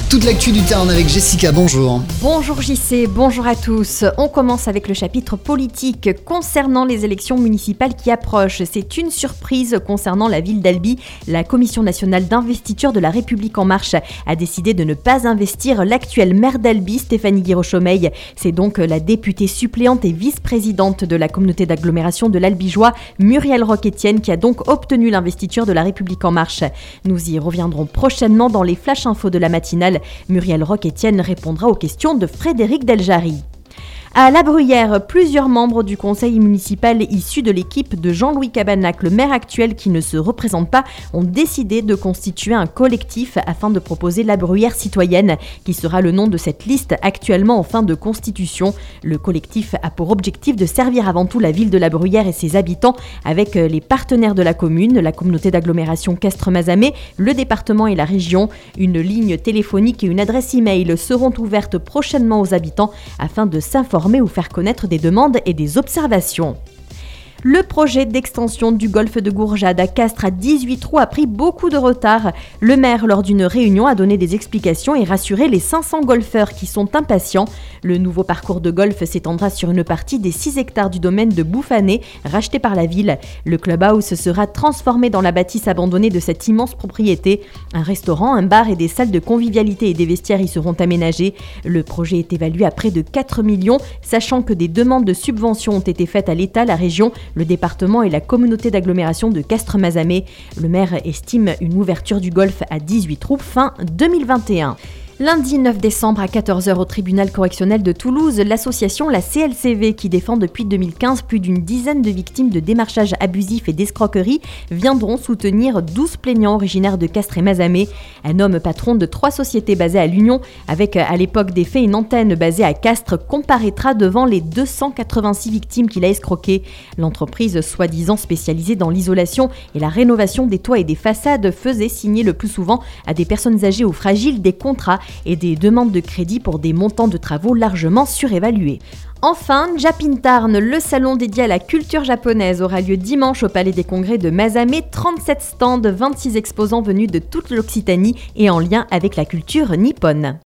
Toute l'actu du Tarn avec Jessica, bonjour. Bonjour JC, bonjour à tous. On commence avec le chapitre politique concernant les élections municipales qui approchent. C'est une surprise concernant la ville d'Albi. La Commission nationale d'investiture de la République en marche a décidé de ne pas investir l'actuelle maire d'Albi, Stéphanie Guiraud-Chaumeil. C'est donc la députée suppléante et vice-présidente de la communauté d'agglomération de l'Albigeois, Muriel Roch-Etienne, qui a donc obtenu l'investiture de la République en marche. Nous y reviendrons prochainement dans les flash infos de la matinale. Muriel Roch-Etienne répondra aux questions de Frédéric Deljari. À La Bruyère, plusieurs membres du conseil municipal issus de l'équipe de Jean-Louis Cabanac, le maire actuel qui ne se représente pas, ont décidé de constituer un collectif afin de proposer La Bruyère citoyenne, qui sera le nom de cette liste actuellement en fin de constitution. Le collectif a pour objectif de servir avant tout la ville de La Bruyère et ses habitants avec les partenaires de la commune, la communauté d'agglomération Castres-Mazamet, le département et la région. Une ligne téléphonique et une adresse e-mail seront ouvertes prochainement aux habitants afin de s'informer ou faire connaître des demandes et des observations. Le projet d'extension du golfe de Gourjade à Castres à 18 trous a pris beaucoup de retard. Le maire, lors d'une réunion, a donné des explications et rassuré les 500 golfeurs qui sont impatients. Le nouveau parcours de golf s'étendra sur une partie des 6 hectares du domaine de Bouffanet, racheté par la ville. Le clubhouse sera transformé dans la bâtisse abandonnée de cette immense propriété. Un restaurant, un bar et des salles de convivialité et des vestiaires y seront aménagés. Le projet est évalué à près de 4 millions, sachant que des demandes de subventions ont été faites à l'État, la région, le département et la communauté d'agglomération de Castres-Mazamet. Le maire estime une ouverture du golf à 18 trous fin 2021. Lundi 9 décembre à 14h au tribunal correctionnel de Toulouse, l'association La CLCV, qui défend depuis 2015 plus d'une dizaine de victimes de démarchage abusif et d'escroquerie, viendront soutenir 12 plaignants originaires de Castres et Mazamet. Un homme patron de 3 sociétés basées à l'Union, avec à l'époque des faits une antenne basée à Castres, comparaîtra devant les 286 victimes qu'il a escroquées. L'entreprise, soi-disant spécialisée dans l'isolation et la rénovation des toits et des façades, faisait signer le plus souvent à des personnes âgées ou fragiles des contrats et des demandes de crédit pour des montants de travaux largement surévalués. Enfin, Japin Tarn, le salon dédié à la culture japonaise, aura lieu dimanche au Palais des Congrès de Mazamet. 37 stands, 26 exposants venus de toute l'Occitanie et en lien avec la culture nippone.